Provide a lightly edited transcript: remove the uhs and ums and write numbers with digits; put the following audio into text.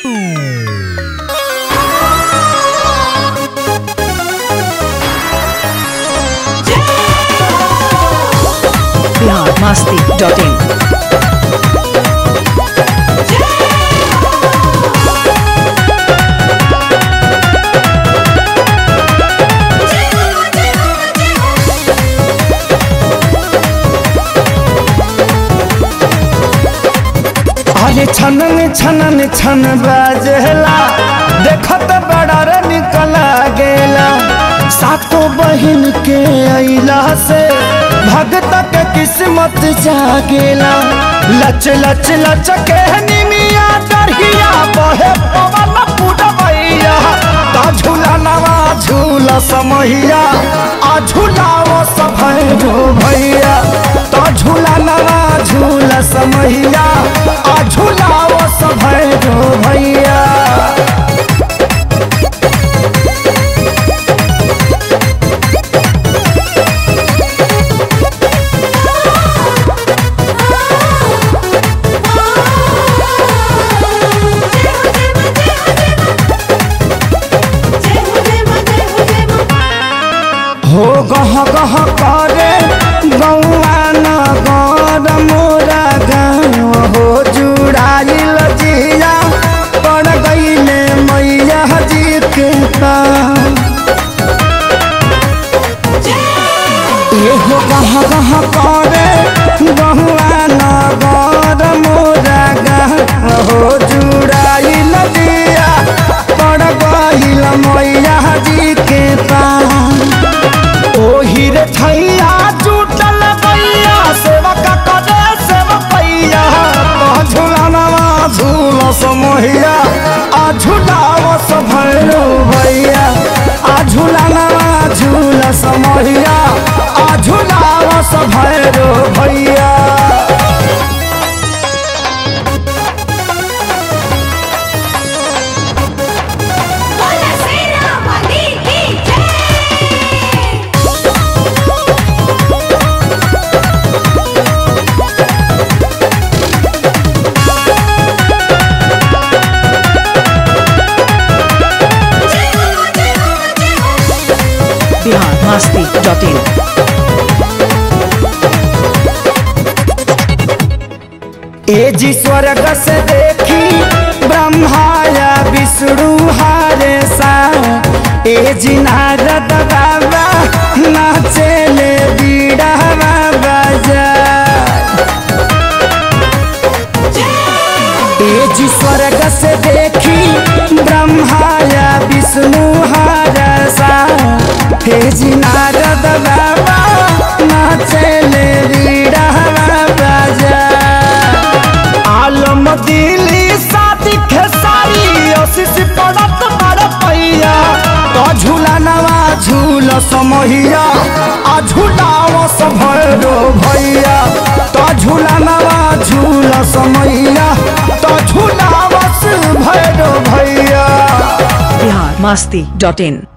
biharmasti.in अरे छनन छनन छन बाजेला देखत बड़ा रे निकला गेला सातो बहिन के अइला से भगत के किस्मत जागेला लच लच लच के निमिया डरहिया बहे पवन पुडवैया ता झूला नवा झूला समहिया आ झूलाओ सभैरो भैया ता झूला नवा झूला समहिया आ झूलाओ सभैरो भैया हो गह गह करे गौआ नगर मोरा गाँव हो जुड़ाइल जिया पड़ गईले मैया जी के पास ये हो गह गह करे गौआ नगर मोरा गाँव हो जुड़ाइल जिया पड़ गईल मैया जी के पास ओही रे थैया जुटल भैया सेवक करे सेवकैया झूलनवा झूल समहिया आ झूलाव सभैरो भैया आ झूलनवा झूल समहिया आ झूलाव सभैरो भैया biharmasti.in ए जी स्वर्ग से देखी ब्रह्माया विष्णु हारे सा ए जी नारद बाबा नाचेले बीड़ा बजा ए जी स्वर्ग से देखी ब्रह्माया विष्णु हारे सा ए जी नारद बाबा नाचेले बीड़ा बजा आलम दिली शादी खेसारी आशीष पड़त बड़ पैया तो झूला नवा झूल समहिया आ झूलाओ सभैरो भैया तो झूला नवा झूल समहिया तो झूलाओ सभैरो भैया biharmasti.in